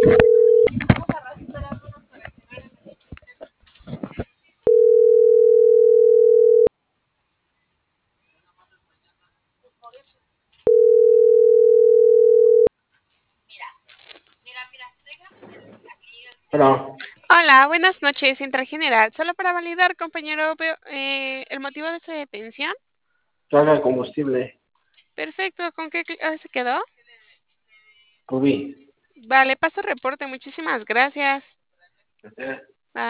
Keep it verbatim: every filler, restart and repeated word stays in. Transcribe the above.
Hola, Hola, buenas noches, Central General. Solo para validar, compañero, veo, eh, el motivo de su detención. carga de combustible, Perfecto, ¿con qué cl- ah, se quedó? Rubí. Vale, paso reporte, muchísimas gracias. Gracias.